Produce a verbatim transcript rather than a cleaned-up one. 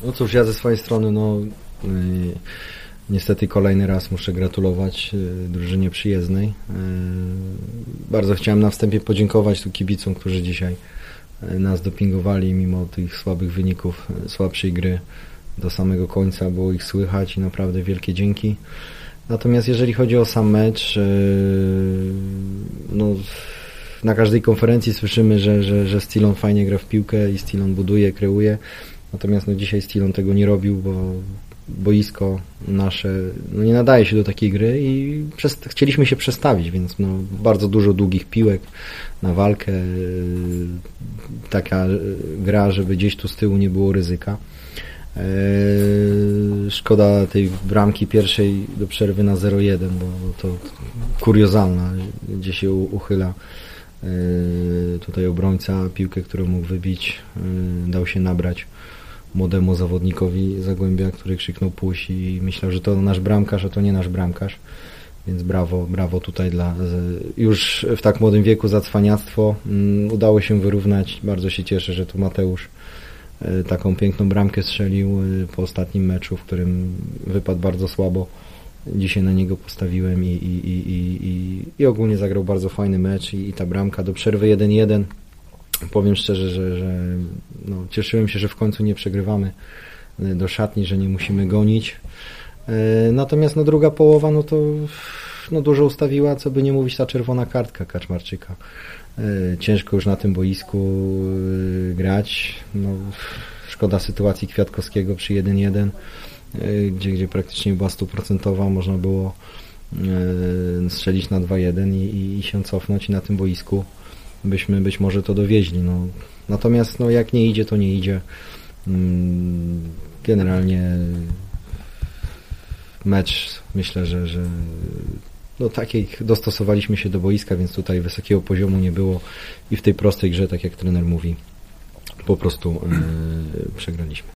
No cóż, ja ze swojej strony, no yy, niestety kolejny raz muszę gratulować yy, drużynie przyjezdnej. Yy, bardzo chciałem na wstępie podziękować tu kibicom, którzy dzisiaj yy, nas dopingowali mimo tych słabych wyników, yy, słabszej gry. Do samego końca było ich słychać i naprawdę wielkie dzięki. Natomiast jeżeli chodzi o sam mecz, yy, no na każdej konferencji słyszymy, że, że, że Stillon fajnie gra w piłkę i Stillon buduje, kreuje. Natomiast no, dzisiaj Stillon tego nie robił, bo boisko nasze no, nie nadaje się do takiej gry i przez, chcieliśmy się przestawić, więc no, bardzo dużo długich piłek na walkę. Yy, taka gra, żeby gdzieś tu z tyłu nie było ryzyka. Yy, szkoda tej bramki pierwszej do przerwy na zero jeden, bo to kuriozalna, gdzie się uchyla yy, tutaj obrońca, piłkę, którą mógł wybić, yy, dał się nabrać młodemu zawodnikowi Zagłębia, który krzyknął puść i myślał, że to nasz bramkarz, a to nie nasz bramkarz, więc brawo, brawo tutaj dla już w tak młodym wieku za cwaniactwo. Yy, udało się wyrównać, bardzo się cieszę, że tu Mateusz taką piękną bramkę strzelił po ostatnim meczu, w którym wypadł bardzo słabo. Dzisiaj na niego postawiłem i, i, i, i, i ogólnie zagrał bardzo fajny mecz i, i ta bramka do przerwy jeden jeden. Powiem szczerze, że, że no, cieszyłem się, że w końcu nie przegrywamy do szatni, że nie musimy gonić. Natomiast no, druga połowa no to no, dużo ustawiła, co by nie mówić, ta czerwona kartka Kaczmarczyka. Ciężko już na tym boisku grać. No, szkoda sytuacji Kwiatkowskiego przy jeden jeden, gdzie, gdzie praktycznie była stuprocentowa, można było strzelić na dwa jeden i, i się cofnąć i na tym boisku byśmy być może to dowieźli. No. Natomiast no, jak nie idzie, to nie idzie. Generalnie mecz myślę, że, że no takich dostosowaliśmy się do boiska, więc tutaj wysokiego poziomu nie było i w tej prostej grze, tak jak trener mówi, po prostu yy, przegraliśmy.